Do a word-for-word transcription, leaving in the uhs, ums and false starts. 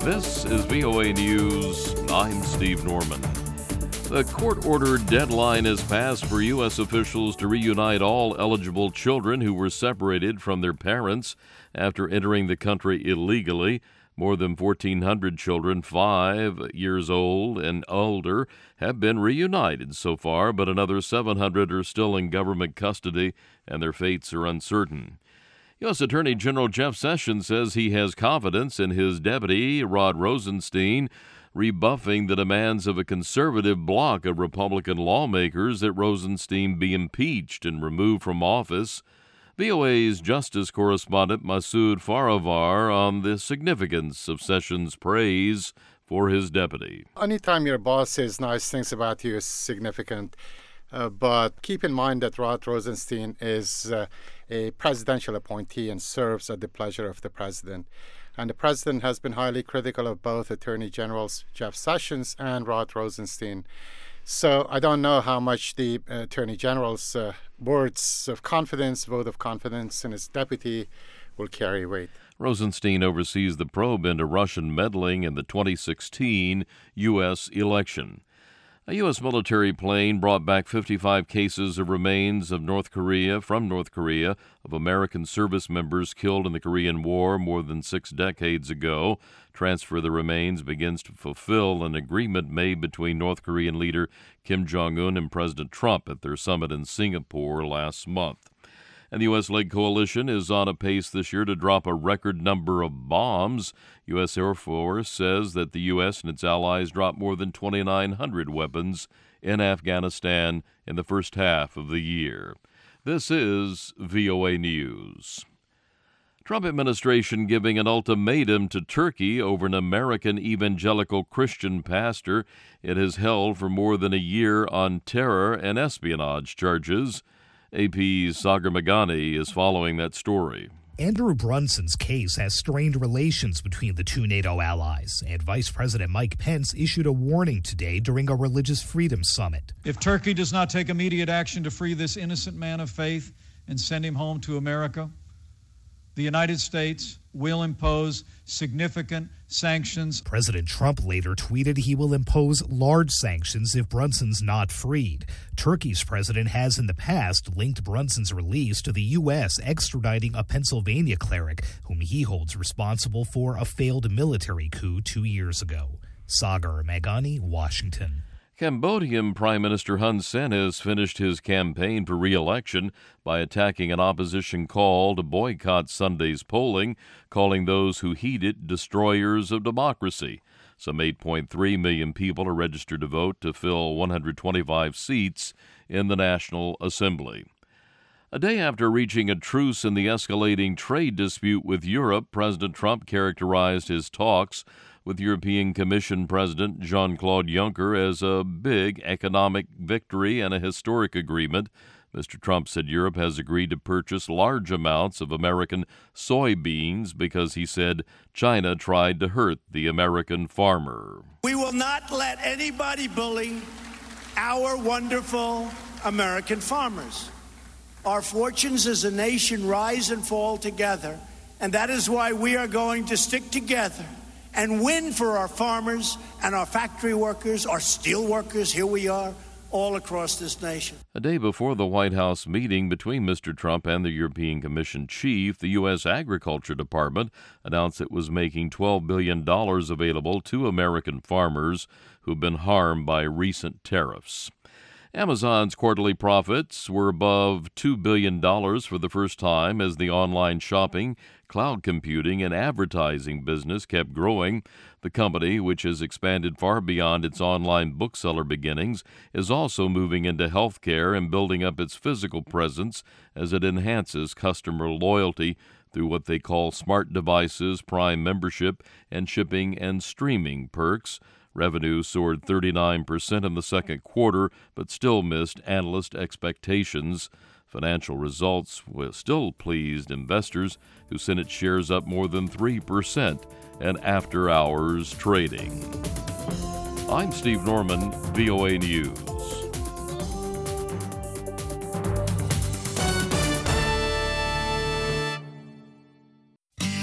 This is V O A News. I'm Steve Norman. The court-ordered deadline has passed for U S officials to reunite all eligible children who were separated from their parents after entering the country illegally. More than fourteen hundred children, five years old and older, have been reunited so far, but another seven hundred are still in government custody, and their fates are uncertain. U S Attorney General Jeff Sessions says he has confidence in his deputy, Rod Rosenstein, rebuffing the demands of a conservative bloc of Republican lawmakers that Rosenstein be impeached and removed from office. V O A's justice correspondent Masood Faravar on the significance of Sessions' praise for his deputy. Anytime your boss says nice things about you is significant, uh, but keep in mind that Rod Rosenstein is uh, a presidential appointee and serves at the pleasure of the president. And the president has been highly critical of both Attorney Generals Jeff Sessions and Rod Rosenstein. So I don't know how much the Attorney General's uh, words of confidence, vote of confidence in his deputy will carry weight. Rosenstein oversees the probe into Russian meddling in the twenty sixteen U S election. A U S military plane brought back fifty-five cases of remains of North Korea from North Korea of American service members killed in the Korean War more than six decades ago. Transfer of the remains begins to fulfill an agreement made between North Korean leader Kim Jong-un and President Trump at their summit in Singapore last month. And the U S-led coalition is on a pace this year to drop a record number of bombs. U S Air Force says that the U S and its allies dropped more than twenty-nine hundred weapons in Afghanistan in the first half of the year. This is V O A News. Trump administration giving an ultimatum to Turkey over an American evangelical Christian pastor it has held for more than a year on terror and espionage charges. A P's Sagar Meghani is following that story. Andrew Brunson's case has strained relations between the two NATO allies, and Vice President Mike Pence issued a warning today during a religious freedom summit. If Turkey does not take immediate action to free this innocent man of faith and send him home to America, the United States will impose significant sanctions. President Trump later tweeted he will impose large sanctions if Brunson's not freed. Turkey's president has in the past linked Brunson's release to the U S extraditing a Pennsylvania cleric whom he holds responsible for a failed military coup two years ago. Sagar Meghani, Washington. Cambodian Prime Minister Hun Sen has finished his campaign for re-election by attacking an opposition call to boycott Sunday's polling, calling those who heed it destroyers of democracy. Some eight point three million people are registered to vote to fill one hundred twenty-five seats in the National Assembly. A day after reaching a truce in the escalating trade dispute with Europe, President Trump characterized his talks with European Commission President Jean-Claude Juncker as a big economic victory and a historic agreement. Mister Trump said Europe has agreed to purchase large amounts of American soybeans because he said China tried to hurt the American farmer. We will not let anybody bully our wonderful American farmers. Our fortunes as a nation rise and fall together, and that is why we are going to stick together and win for our farmers and our factory workers, our steel workers, here we are, all across this nation. A day before the White House meeting between Mister Trump and the European Commission chief, the U S Agriculture Department announced it was making twelve billion dollars available to American farmers who've been harmed by recent tariffs. Amazon's quarterly profits were above two billion dollars for the first time as the online shopping, cloud computing, and advertising business kept growing. The company, which has expanded far beyond its online bookseller beginnings, is also moving into healthcare and building up its physical presence as it enhances customer loyalty through what they call smart devices, Prime membership, and shipping and streaming perks. Revenue soared thirty-nine percent in the second quarter, but still missed analyst expectations. Financial results still pleased investors, who sent its shares up more than three percent in after-hours trading. I'm Steve Norman, V O A News.